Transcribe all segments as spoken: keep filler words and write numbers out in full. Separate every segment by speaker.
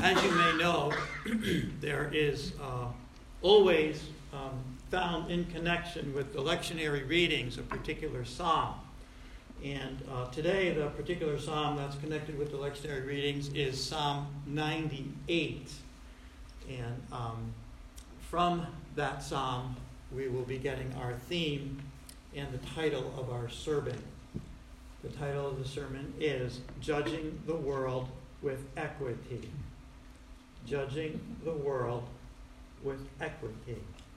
Speaker 1: As you may know, there is uh, always um, found in connection with the lectionary readings a particular psalm. And uh, today, the particular psalm that's connected with the lectionary readings is Psalm ninety-eight. And um, from that psalm, we will be getting our theme and the title of our sermon. The title of the sermon is Judging the World with Equity. Judging the World with Equity.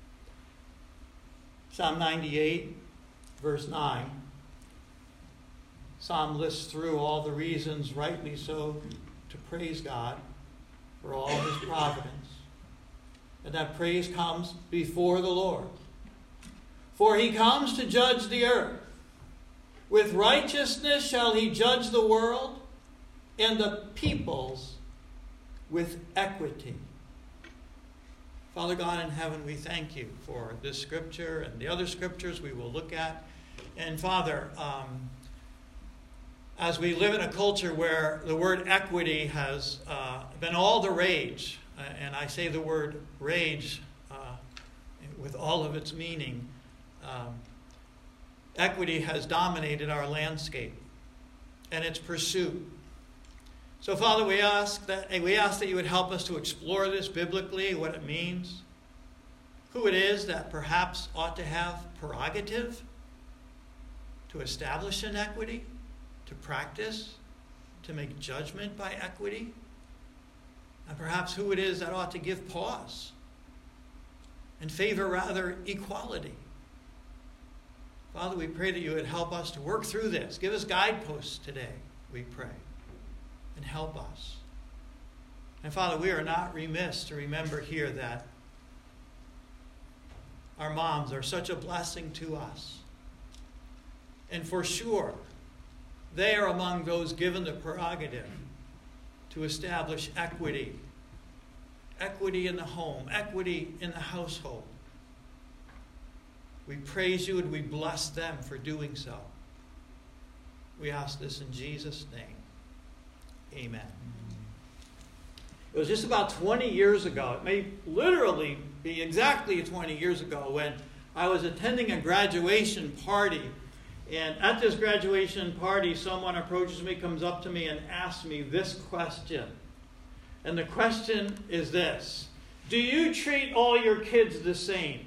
Speaker 1: Psalm ninety-eight, verse nine. Psalm lists through all the reasons, rightly so, to praise God for all his providence. And that praise comes before the Lord. For he comes to judge the earth. With righteousness shall he judge the world and the peoples with equity. Father God in heaven, we thank you for this scripture and the other scriptures we will look at. And Father, um, as we live in a culture where the word equity has uh, been all the rage, uh, and I say the word rage uh, with all of its meaning, um, equity has dominated our landscape and its pursuit. So, Father, we ask that we ask that you would help us to explore this biblically, what it means, who it is that perhaps ought to have prerogative to establish an equity, to practice, to make judgment by equity, and perhaps who it is that ought to give pause and favor rather equality. Father, we pray that you would help us to work through this. Give us guideposts today, we pray, and help us. And Father, we are not remiss to remember here that our moms are such a blessing to us. And for sure, they are among those given the prerogative to establish equity. Equity in the home, equity in the household. We praise you and we bless them for doing so. We ask this in Jesus' name. Amen. It was just about twenty years ago, it may literally be exactly twenty years ago, when I was attending a graduation party. And at this graduation party, someone approaches me, comes up to me, and asks me this question. And the question is this: do you treat all your kids the same?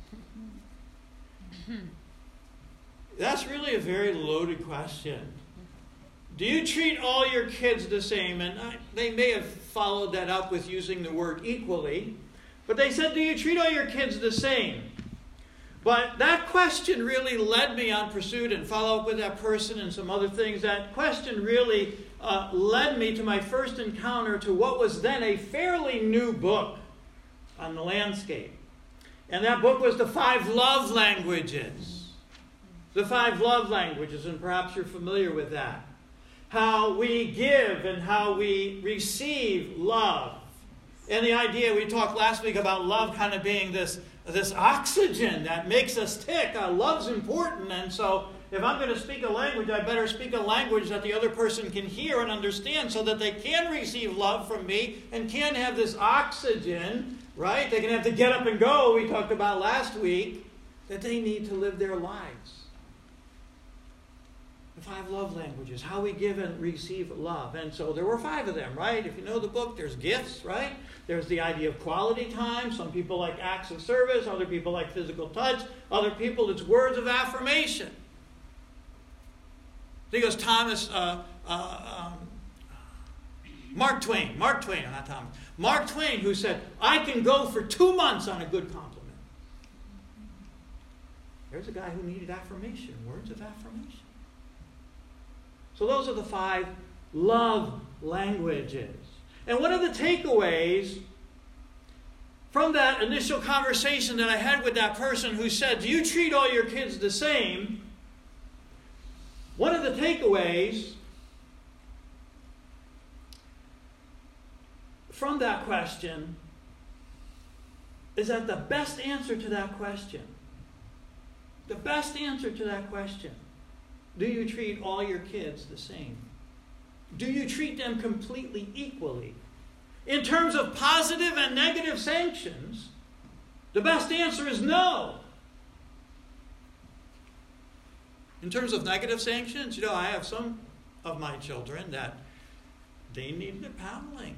Speaker 1: That's really a very loaded question. Do you treat all your kids the same? And I, they may have followed that up with using the word equally. But they said, do you treat all your kids the same? But that question really led me on pursuit and follow up with that person and some other things. That question really uh, led me to my first encounter to what was then a fairly new book on the landscape. And that book was The Five Love Languages. The Five Love Languages, and perhaps you're familiar with that. How we give and how we receive love. And the idea, we talked last week about love kind of being this, this oxygen that makes us tick. Uh, love's important, and so if I'm going to speak a language, I better speak a language that the other person can hear and understand so that they can receive love from me and can have this oxygen, right? They can have to get up and go, we talked about last week, that they need to live their lives. The five love languages, how we give and receive love. And so there were five of them, right? If you know the book, there's gifts, right? There's the idea of quality time. Some people like acts of service. Other people like physical touch. Other people, it's words of affirmation. I think it was Thomas, uh, uh, um, Mark Twain. Mark Twain, not Thomas. Mark Twain, who said, I can go for two months on a good compliment. There's a guy who needed affirmation, words of affirmation. So those are the five love languages. And one of the takeaways from that initial conversation that I had with that person who said, do you treat all your kids the same? One of the takeaways from that question is that the best answer to that question, the best answer to that question, do you treat all your kids the same? Do you treat them completely equally? in terms of positive and negative sanctions, the best answer is no. In terms of negative sanctions, you know, I have some of my children that they needed the paddling.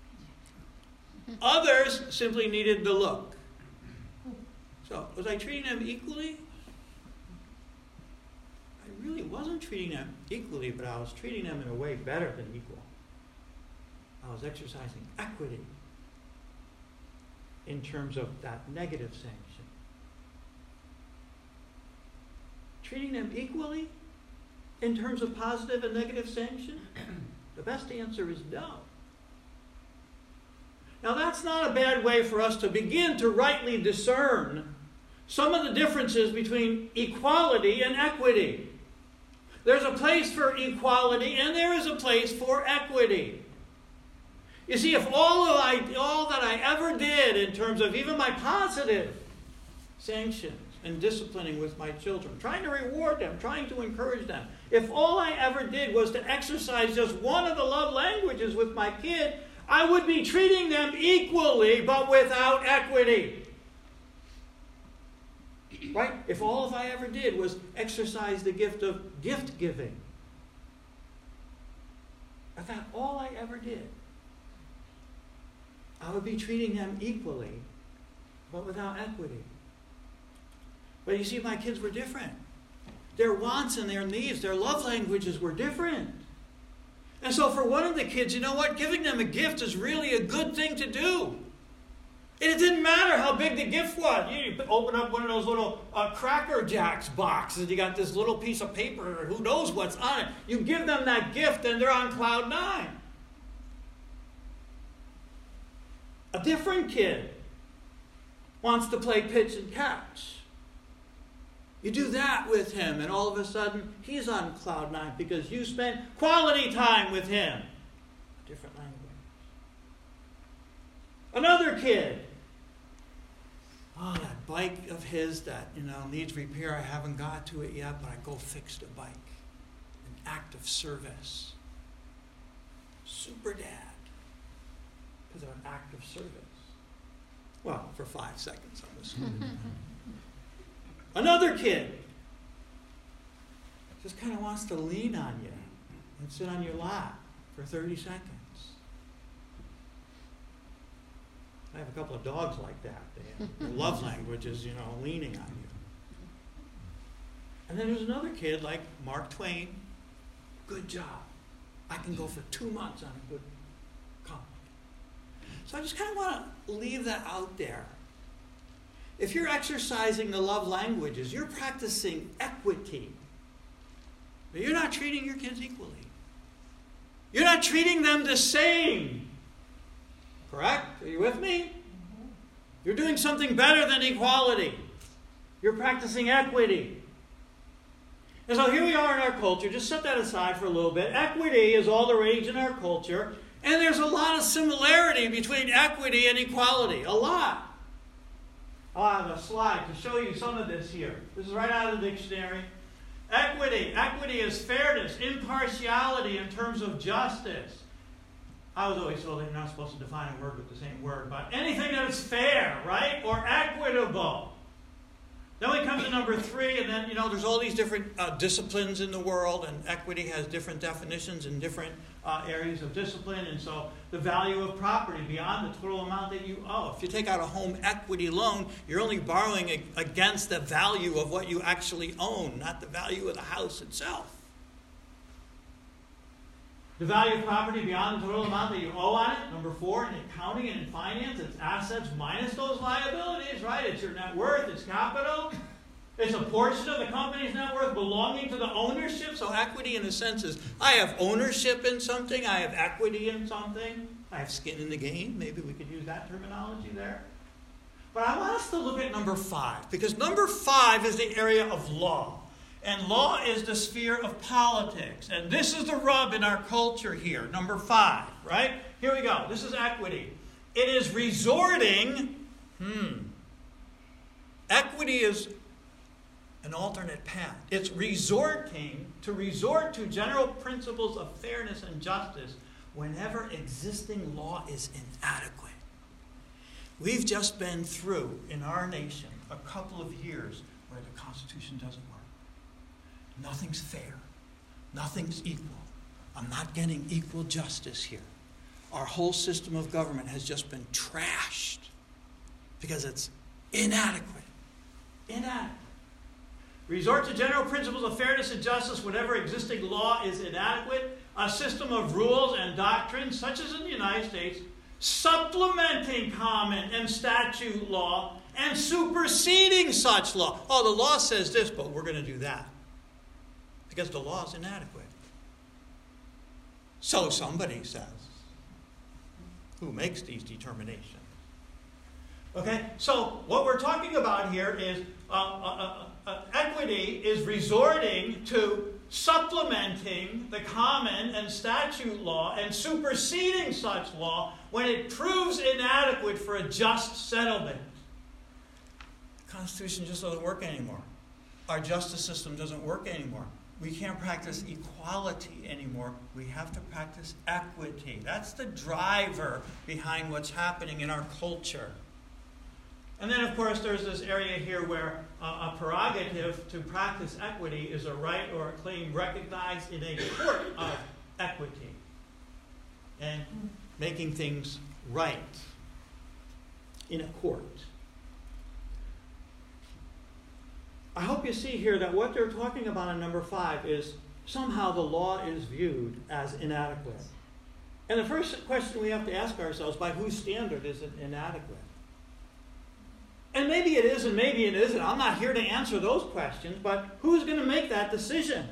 Speaker 1: Others simply needed the look. So, was I treating them equally? I really wasn't treating them equally, but I was treating them in a way better than equal. I was exercising equity in terms of that negative sanction. Treating them equally in terms of positive and negative sanction? The best answer is no. Now, that's not a bad way for us to begin to rightly discern some of the differences between equality and equity. There's a place for equality and there is a place for equity. You see, if all, of I, all that I ever did in terms of even my positive sanctions and disciplining with my children, trying to reward them, trying to encourage them, if all I ever did was to exercise just one of the love languages with my kid, I would be treating them equally, but without equity. Right? If all of I ever did was exercise the gift of gift giving, if that's all I ever did, I would be treating them equally, but without equity. But you see, my kids were different. Their wants and their needs, their love languages were different. And so for one of the kids, you know what? Giving them a gift is really a good thing to do. And it didn't matter how big the gift was. You open up one of those little uh, Cracker Jacks boxes. You got this little piece of paper, who knows what's on it. You give them that gift and they're on cloud nine. A different kid wants to play pitch and catch. You do that with him, and all of a sudden, he's on cloud nine because you spent quality time with him. Different language. Another kid. Oh, that bike of his that, you know, needs repair. I haven't got to it yet, but I go fix the bike. An act of service. Super dad. Because of an act of service. Well, for five seconds, I'm assuming. Another kid just kind of wants to lean on you and sit on your lap for thirty seconds. I have a couple of dogs like that. They have their love language is, you know, leaning on you. And then there's another kid like Mark Twain. Good job. I can go for two months on a good compliment. So I just kind of want to leave that out there. If you're exercising the love languages, you're practicing equity. But you're not treating your kids equally. You're not treating them the same. Correct? Are you with me? You're doing something better than equality. You're practicing equity. And so here we are in our culture. Just set that aside for a little bit. Equity is all the rage in our culture. And there's a lot of similarity between equity and equality. A lot. I'll have a slide to show you some of this here. This is right out of the dictionary. Equity. Equity is fairness, impartiality in terms of justice. I was always told that you're not supposed to define a word with the same word, but anything that is fair, right? Or equitable. Then we come to number three, and then, you know, there's all these different uh, disciplines in the world, and equity has different definitions in different uh, areas of discipline. And so the value of property beyond the total amount that you owe. If you take out a home equity loan, you're only borrowing a- against the value of what you actually own, not the value of the house itself. The value of property beyond the total amount that you owe on it. Number four, in accounting and in finance, it's assets minus those liabilities, right? It's your net worth, it's capital. It's a portion of the company's net worth belonging to the ownership. So equity in a sense is, I have ownership in something, I have equity in something, I have skin in the game. Maybe we could use that terminology there. But I want us to look at number five, because number five is the area of law. And law is the sphere of politics. And this is the rub in our culture here. Number five, right? Here we go. This is equity. It is resorting. Hmm. Equity is an alternate path. It's resorting to resort to general principles of fairness and justice whenever existing law is inadequate. We've just been through, in our nation, a couple of years where the Constitution doesn't work. Nothing's fair. Nothing's equal. I'm not getting equal justice here. Our whole system of government has just been trashed because it's inadequate. Inadequate. Resort to general principles of fairness and justice whenever existing law is inadequate. A system of rules and doctrines, such as in the United States, supplementing common and statute law and superseding such law. Oh, the law says this, but we're going to do that. Because the law is inadequate. So somebody says. Who makes these determinations? Okay, so what we're talking about here is uh, uh, uh, equity is resorting to supplementing the common and statute law and superseding such law when it proves inadequate for a just settlement. The Constitution just doesn't work anymore. Our justice system doesn't work anymore. We can't practice equality anymore. We have to practice equity. That's the driver behind what's happening in our culture. And then, of course, there's this area here where uh, a prerogative to practice equity is a right or a claim recognized in a court of equity. And making things right in a court. I hope you see here that what they're talking about in number five is somehow the law is viewed as inadequate. And the first question we have to ask ourselves, by whose standard is it inadequate? And maybe it is and maybe it isn't. I'm not here to answer those questions, but who's going to make that decision?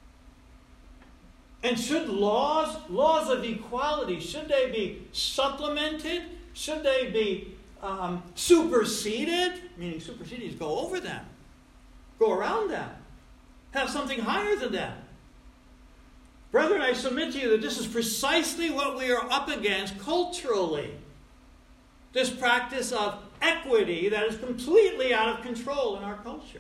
Speaker 1: And should laws, laws of equality, should they be supplemented? Should they be um, superseded? Meaning superseded is go over them. Go around them. Have something higher than them. Brethren, I submit to you that this is precisely what we are up against culturally. This practice of equity that is completely out of control in our culture.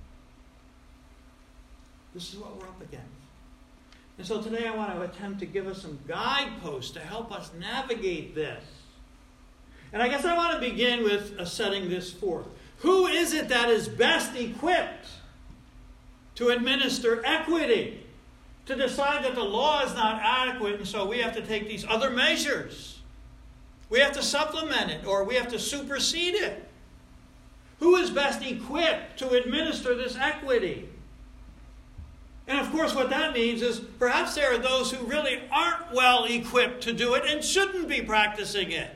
Speaker 1: This is what we're up against. And so today I want to attempt to give us some guideposts to help us navigate this. And I guess I want to begin with uh, setting this forth. Who is it that is best equipped to administer equity? To decide that the law is not adequate, and so we have to take these other measures. We have to supplement it, or we have to supersede it. Who is best equipped to administer this equity? And of course what that means is perhaps there are those who really aren't well equipped to do it and shouldn't be practicing it.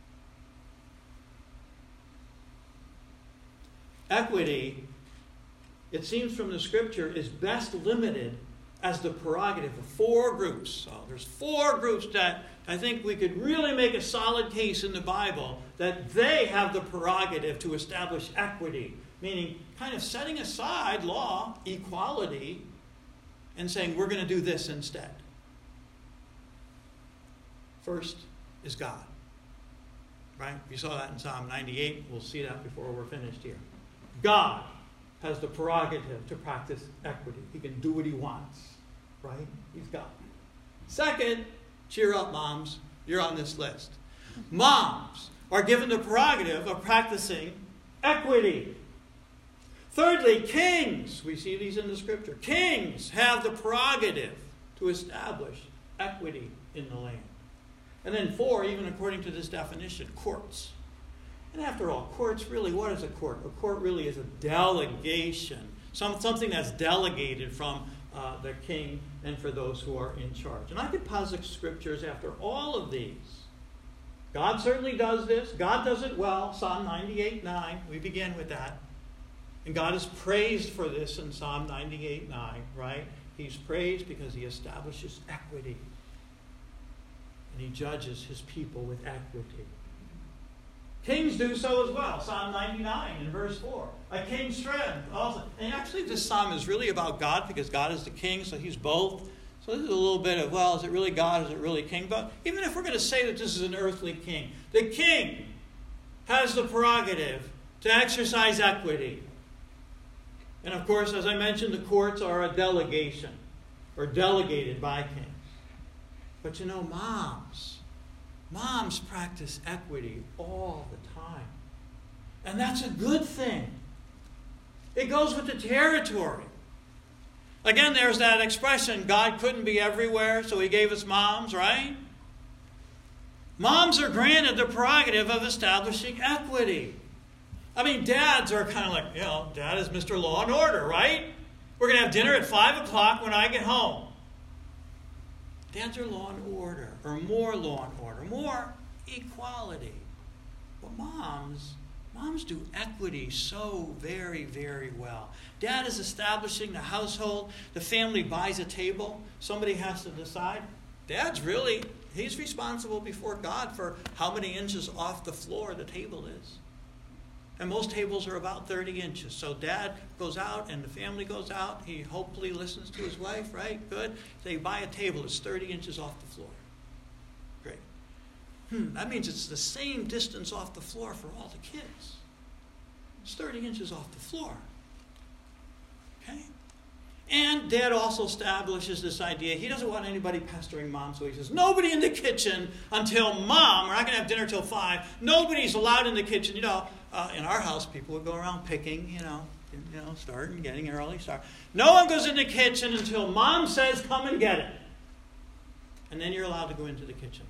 Speaker 1: Equity, it seems from the Scripture, is best limited as the prerogative of four groups. So there's four groups that I think we could really make a solid case in the Bible that they have the prerogative to establish equity, meaning kind of setting aside law, equality, and saying we're going to do this instead. First is God. Right? You saw that in Psalm ninety-eight. We'll see that before we're finished here. God has the prerogative to practice equity. He can do what he wants. Right? He's God. Second, cheer up, moms. You're on this list. Moms are given the prerogative of practicing equity. Thirdly, kings. We see these in the Scripture. Kings have the prerogative to establish equity in the land. And then four, even according to this definition, courts. And after all, courts really, what is a court? A court really is a delegation. Some, something that's delegated from uh, the king and for those who are in charge. And I could posit scriptures after all of these. God certainly does this. God does it well. Psalm ninety-eight nine. We begin with that. And God is praised for this in Psalm ninety-eight nine, right? He's praised because he establishes equity. And he judges his people with equity. Kings do so as well. Psalm ninety-nine in verse four. A king's strength also. And actually this psalm is really about God because God is the king, so he's both. So this is a little bit of, well, is it really God? Is it really king? But even if we're going to say that this is an earthly king, the king has the prerogative to exercise equity. And of course, as I mentioned, the courts are a delegation or delegated by kings. But you know, moms, moms practice equity all the time. And that's a good thing. It goes with the territory. Again, there's that expression, God couldn't be everywhere, so he gave us moms, right? Moms are granted the prerogative of establishing equity. I mean, dads are kind of like, you know, dad is Mister Law and Order, right? We're going to have dinner at five o'clock when I get home. Dads are law and order, or more law and order, more equality. But moms, moms do equity so very, very well. Dad is establishing the household. The family buys a table. Somebody has to decide. Dad's really, he's responsible before God for how many inches off the floor the table is. And most tables are about thirty inches. So dad goes out and the family goes out. He hopefully listens to his wife, right? Good. They buy a table that's thirty inches off the floor. Great. Hmm, that means it's the same distance off the floor for all the kids. It's thirty inches off the floor. Okay? And dad also establishes this idea. He doesn't want anybody pestering mom, so he says, nobody in the kitchen until mom. We're not going to have dinner till five. Nobody's allowed in the kitchen. You know, uh, in our house, people would go around picking, you know, you know, starting, getting an early start. No one goes in the kitchen until mom says, come and get it. And then you're allowed to go into the kitchen.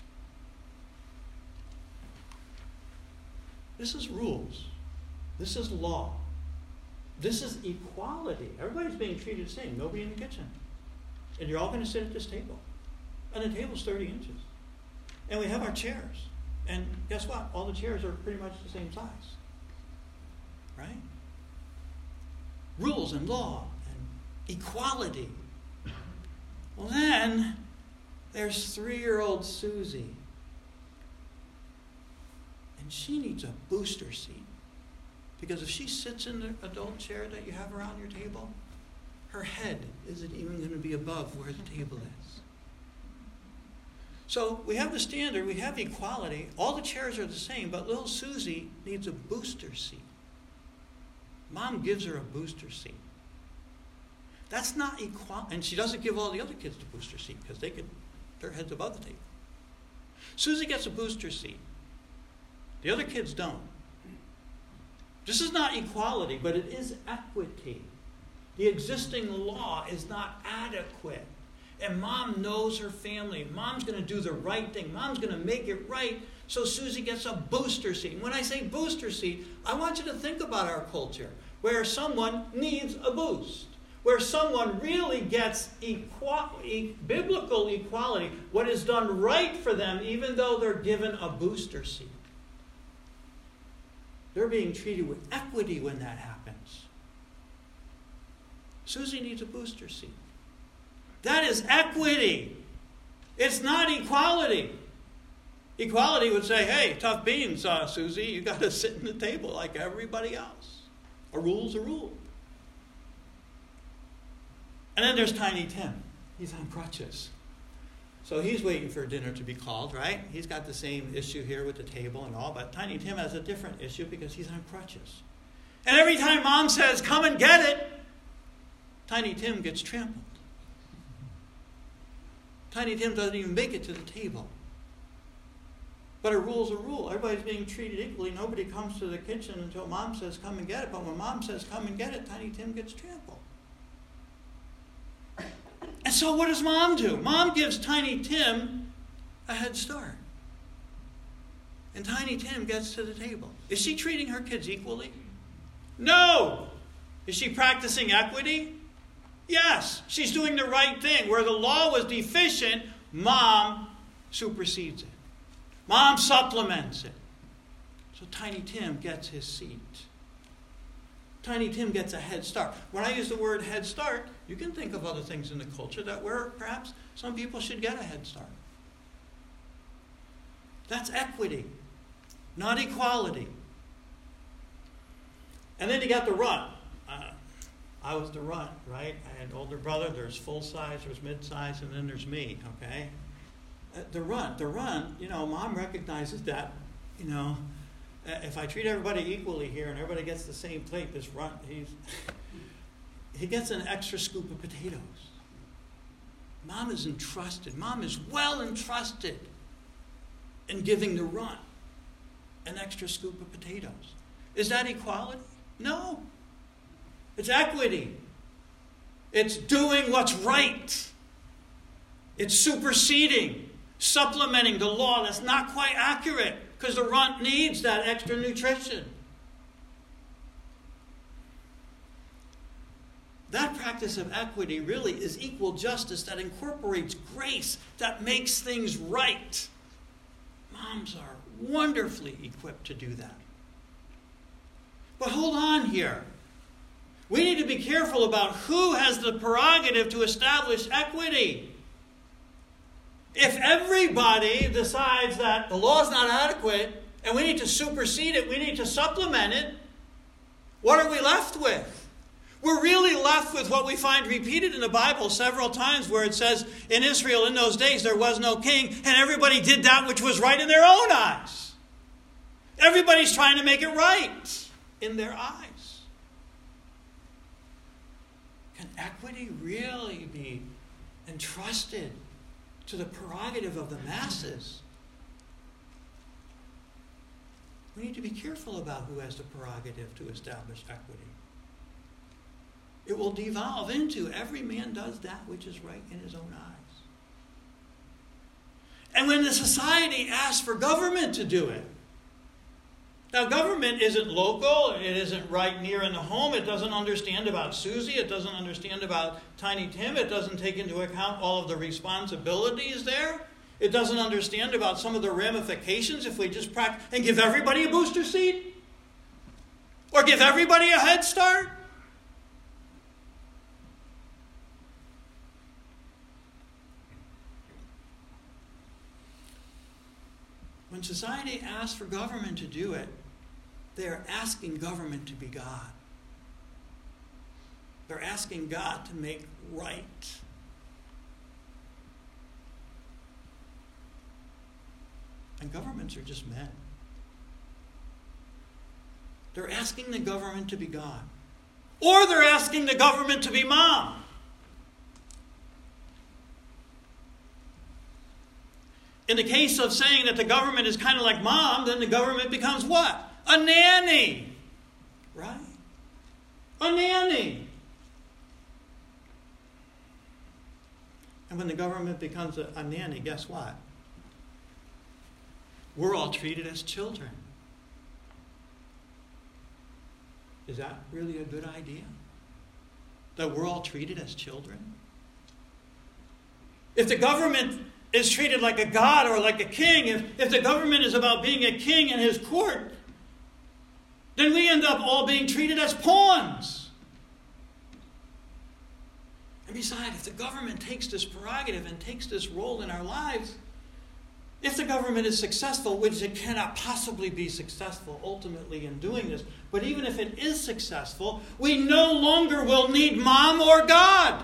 Speaker 1: This is rules. This is law. This is equality. Everybody's being treated the same. Nobody in the kitchen. And you're all going to sit at this table. And the table's thirty inches. And we have our chairs. And guess what? All the chairs are pretty much the same size. Right? Rules and law and equality. Well, then there's three-year-old Susie. And she needs a booster seat. Because if she sits in the adult chair that you have around your table, her head isn't even going to be above where the table is. So we have the standard, we have equality. All the chairs are the same, but little Susie needs a booster seat. Mom gives her a booster seat. That's not equal, and she doesn't give all the other kids the booster seat because they could, their heads above the table. Susie gets a booster seat. The other kids don't. This is not equality, but it is equity. The existing law is not adequate. And mom knows her family. Mom's going to do the right thing. Mom's going to make it right. So Susie gets a booster seat. And when I say booster seat, I want you to think about our culture, where someone needs a boost, where someone really gets equal, e- biblical equality, what is done right for them, even though they're given a booster seat. They're being treated with equity when that happens. Susie needs a booster seat. That is equity. It's not equality. Equality would say, hey, tough beans, uh, Susie. You got to sit in the table like everybody else. A rule's a rule. And then there's Tiny Tim. He's on crutches. So he's waiting for dinner to be called, right? He's got the same issue here with the table and all, but Tiny Tim has a different issue because he's on crutches. And every time mom says, come and get it, Tiny Tim gets trampled. Tiny Tim doesn't even make it to the table. But a rule's a rule. Everybody's being treated equally. Nobody comes to the kitchen until mom says, come and get it. But when mom says, come and get it, Tiny Tim gets trampled. And so what does mom do? Mom gives Tiny Tim a head start. And Tiny Tim gets to the table. Is she treating her kids equally? No! Is she practicing equity? Yes. She's doing the right thing. Where the law was deficient, mom supersedes it. Mom supplements it. So Tiny Tim gets his seat. Tiny Tim gets a head start. When I use the word head start, you can think of other things in the culture that where perhaps some people should get a head start. That's equity, not equality. And then you got the runt. Uh, I was the runt, right? I had an older brother. There's full size, there's mid size, and then there's me, okay? Uh, the runt, the runt, you know, mom recognizes that, you know, if I treat everybody equally here and everybody gets the same plate, this runt, he's, he gets an extra scoop of potatoes. Mom is entrusted. Mom is well entrusted in giving the runt an extra scoop of potatoes. Is that equality? No. It's equity. It's doing what's right. It's superseding, supplementing the law that's not quite accurate because the runt needs that extra nutrition. That practice of equity really is equal justice that incorporates grace, that makes things right. Moms are wonderfully equipped to do that. But hold on here. We need to be careful about who has the prerogative to establish equity. If everybody decides that the law is not adequate and we need to supersede it, we need to supplement it, what are we left with? We're really left with what we find repeated in the Bible several times where it says, in Israel in those days there was no king, and everybody did that which was right in their own eyes. Everybody's trying to make it right in their eyes. Can equity really be entrusted to the prerogative of the masses? We need to be careful about who has the prerogative to establish equity. It will devolve into every man does that which is right in his own eyes. And when the society asks for government to do it, now government isn't local, it isn't right near in the home, it doesn't understand about Susie, it doesn't understand about Tiny Tim, it doesn't take into account all of the responsibilities there, it doesn't understand about some of the ramifications if we just practice and give everybody a booster seat or give everybody a head start. When society asks for government to do it, they are asking government to be God. They're asking God to make right. And governments are just men. They're asking the government to be God. Or they're asking the government to be mom. In the case of saying that the government is kind of like mom, then the government becomes what? A nanny. Right? A nanny. And when the government becomes a, a nanny, guess what? We're all treated as children. Is that really a good idea? That we're all treated as children? If the government is treated like a god or like a king, if, if the government is about being a king in his court, then we end up all being treated as pawns. And besides, if the government takes this prerogative and takes this role in our lives, if the government is successful, which it cannot possibly be successful ultimately in doing this, but even if it is successful, we no longer will need mom or God.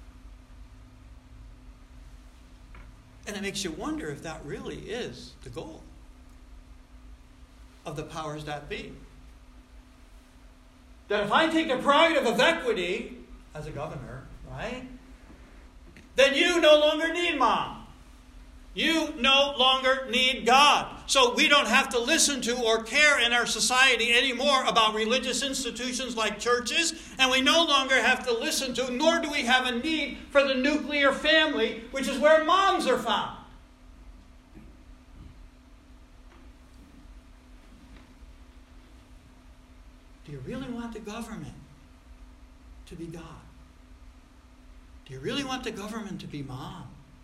Speaker 1: And it makes you wonder if that really is the goal of the powers that be. That if I take the prerogative of equity as a governor, right, then you no longer need mom. You no longer need God. So we don't have to listen to or care in our society anymore about religious institutions like churches, and we no longer have to listen to, nor do we have a need for the nuclear family, which is where moms are found. Do you really want the government to be God? Do you really want the government to be mom?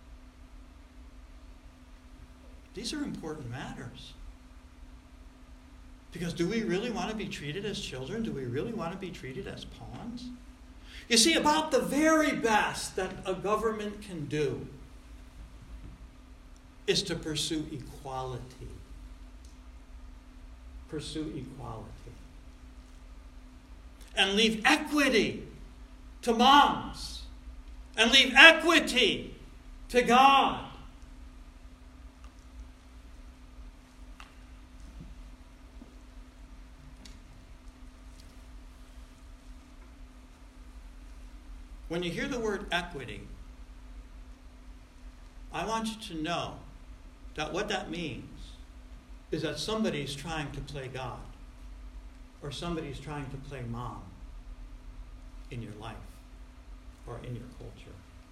Speaker 1: These are important matters. Because do we really want to be treated as children? Do we really want to be treated as pawns? You see, about the very best that a government can do is to pursue equality. Pursue equality. And leave equity to moms. And leave equity to God. When you hear the word equity, I want you to know that what that means is that somebody's trying to play God, or somebody's trying to play mom in your life or in your culture.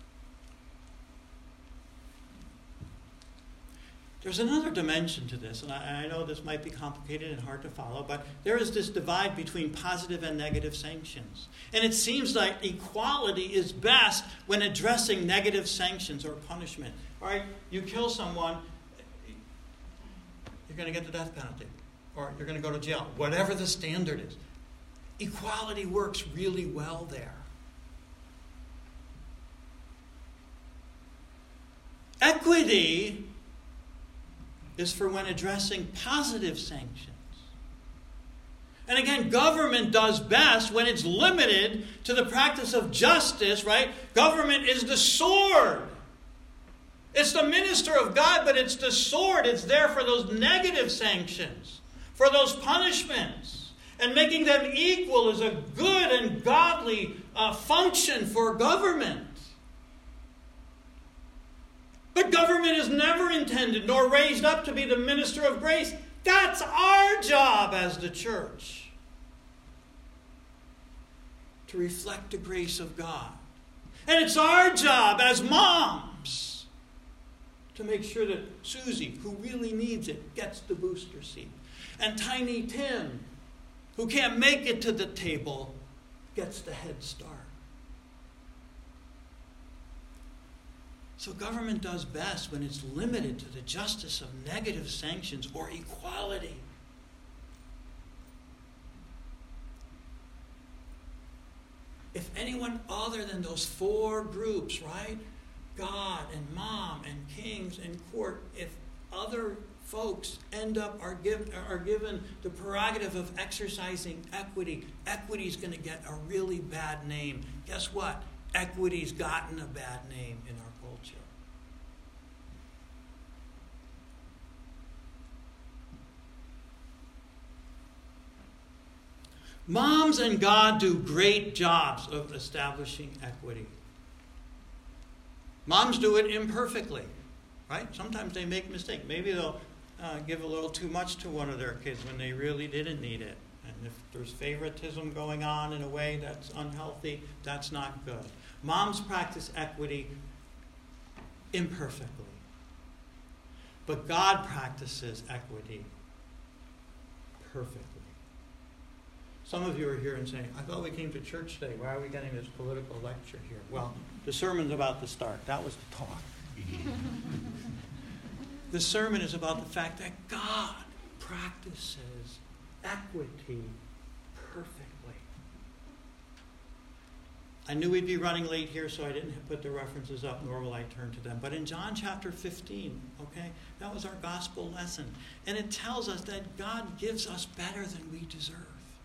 Speaker 1: There's another dimension to this, and I, I know this might be complicated and hard to follow, but there is this divide between positive and negative sanctions. And it seems like equality is best when addressing negative sanctions or punishment. All right, you kill someone, you're going to get the death penalty, or you're going to go to jail, whatever the standard is. Equality works really well there. Equity is for when addressing positive sanctions. And again, government does best when it's limited to the practice of justice, right? Government is the sword. It's the minister of God, but it's the sword. It's there for those negative sanctions, for those punishments. And making them equal is a good and godly uh, function for government. But government is never intended nor raised up to be the minister of grace. That's our job as the church, to reflect the grace of God. And it's our job as moms to make sure that Susie, who really needs it, gets the booster seat. And Tiny Tim, who can't make it to the table, gets the head start. So government does best when it's limited to the justice of negative sanctions or equality. If anyone other than those four groups, right? God and mom and kings and court, if other folks end up are given are given the prerogative of exercising equity, equity's going to get a really bad name. Guess what? Equity's gotten a bad name in our culture. Moms and God do great jobs of establishing equity. Moms do it imperfectly, right? Sometimes they make mistakes. Maybe they'll uh, give a little too much to one of their kids when they really didn't need it. And if there's favoritism going on in a way that's unhealthy, that's not good. Moms practice equity imperfectly. But God practices equity perfectly. Some of you are here and saying, I thought we came to church today. Why are we getting this political lecture here? Well, the sermon's about to start. That was the talk. The sermon is about the fact that God practices equity perfectly. I knew we'd be running late here, so I didn't put the references up, nor will I turn to them. But in John chapter fifteen, okay, that was our gospel lesson. And it tells us that God gives us better than we deserve.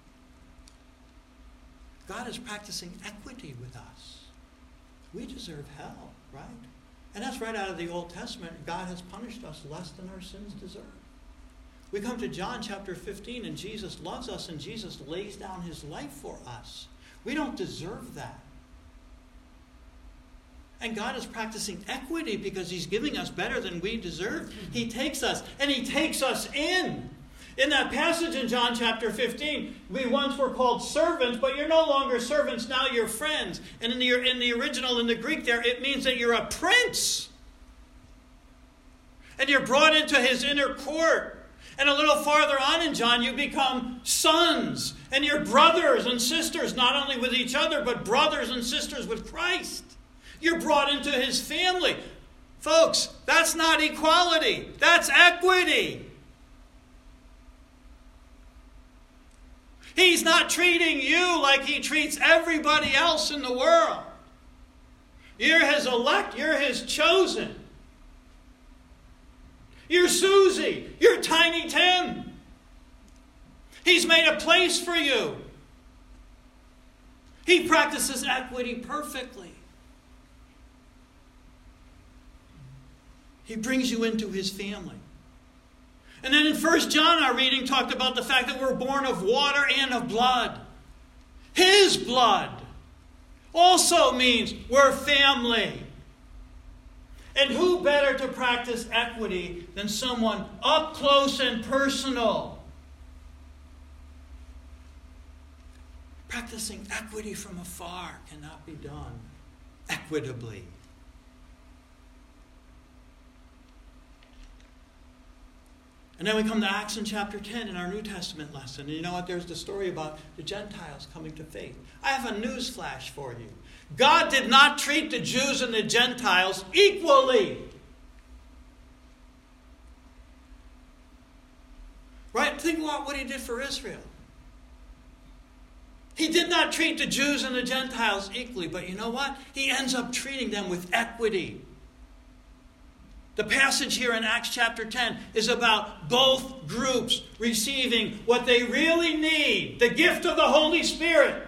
Speaker 1: God is practicing equity with us. We deserve hell, right? And that's right out of the Old Testament. God has punished us less than our sins deserve. We come to John chapter fifteen, and Jesus loves us, and Jesus lays down his life for us. We don't deserve that. And God is practicing equity because he's giving us better than we deserve. He takes us, and he takes us in. In that passage in John chapter fifteen, we once were called servants, but you're no longer servants, now you're friends. And in the, in the original, in the Greek there, it means that you're a prince. And you're brought into his inner court. And a little farther on in John, you become sons. And you're brothers and sisters, not only with each other, but brothers and sisters with Christ. You're brought into his family. Folks, that's not equality. That's equity. He's not treating you like he treats everybody else in the world. You're his elect. You're his chosen. You're Susie. You're Tiny Tim. He's made a place for you. He practices equity perfectly. He brings you into his family. And then in First John, our reading talked about the fact that we're born of water and of blood. His blood also means we're family. And who better to practice equity than someone up close and personal? Practicing equity from afar cannot be done equitably. And then we come to Acts in chapter ten in our New Testament lesson. And you know what? There's the story about the Gentiles coming to faith. I have a news flash for you. God did not treat the Jews and the Gentiles equally. Right? Think about what he did for Israel. He did not treat the Jews and the Gentiles equally. But you know what? He ends up treating them with equity. The passage here in Acts chapter ten is about both groups receiving what they really need, the gift of the Holy Spirit.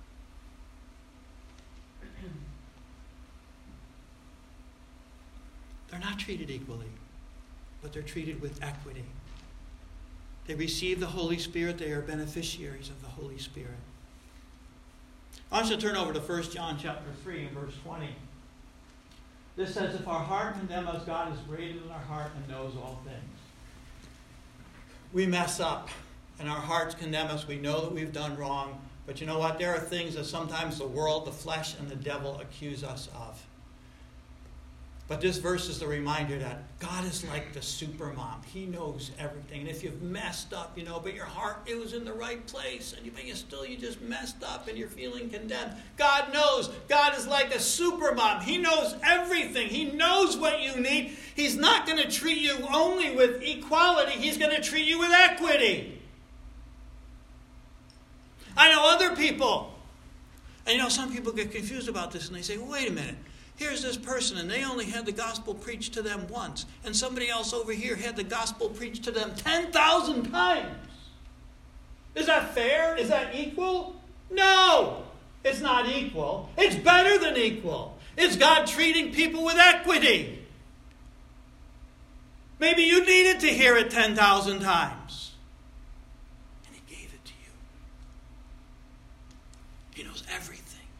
Speaker 1: They're not treated equally, but they're treated with equity. They receive the Holy Spirit. They are beneficiaries of the Holy Spirit. I want you to turn over to First John chapter three and verse twenty. This says, if our heart condemn us, God is greater than our heart and knows all things. We mess up and our hearts condemn us. We know that we've done wrong. But you know what? There are things that sometimes the world, the flesh, and the devil accuse us of. But this verse is the reminder that God is like the super mom. He knows everything. And if you've messed up, you know, but your heart, it was in the right place. And you, but you still, you just messed up and you're feeling condemned. God knows. God is like a super mom. He knows everything. He knows what you need. He's not going to treat you only with equality. He's going to treat you with equity. I know other people. And you know, some people get confused about this and they say, well, wait a minute. Here's this person, and they only had the gospel preached to them once. And somebody else over here had the gospel preached to them ten thousand times. Is that fair? Is that equal? No, it's not equal. It's better than equal. It's God treating people with equity. Maybe you needed to hear it ten thousand times. And He gave it to you. He knows everything.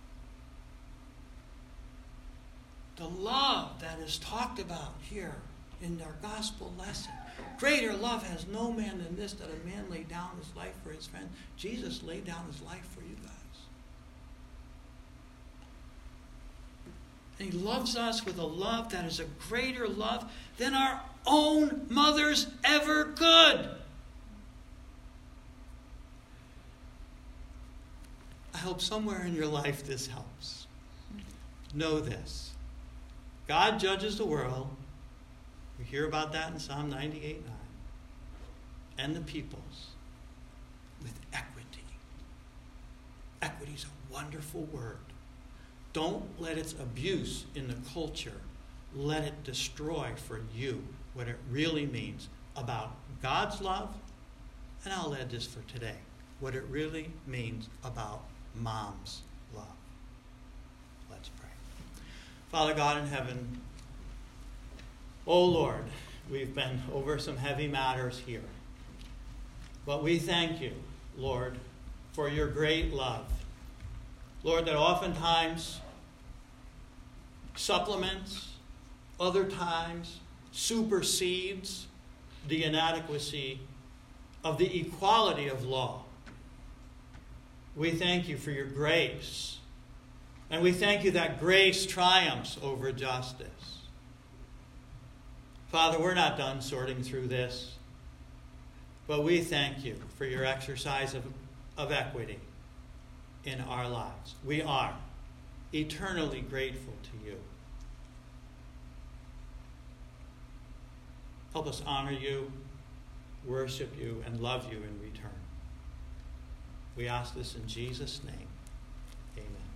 Speaker 1: The love that is talked about here in our gospel lesson. Greater love has no man than this, that a man lay down his life for his friend. Jesus laid down his life for you guys. And He loves us with a love that is a greater love than our own mothers ever could. I hope somewhere in your life this helps. Know this. God judges the world. We hear about that in Psalm ninety-eight nine. And the peoples with equity. Equity is a wonderful word. Don't let its abuse in the culture let it destroy for you what it really means about God's love. And I'll add this for today. What it really means about mom's love. Let's pray. Father God in heaven, oh Lord, we've been over some heavy matters here. But we thank you, Lord, for your great love. Lord, that oftentimes supplements, other times supersedes the inadequacy of the equality of law. We thank you for your grace. And we thank you that grace triumphs over justice. Father, we're not done sorting through this. But we thank you for your exercise of, of equity in our lives. We are eternally grateful to you. Help us honor you, worship you, and love you in return. We ask this in Jesus' name. Amen.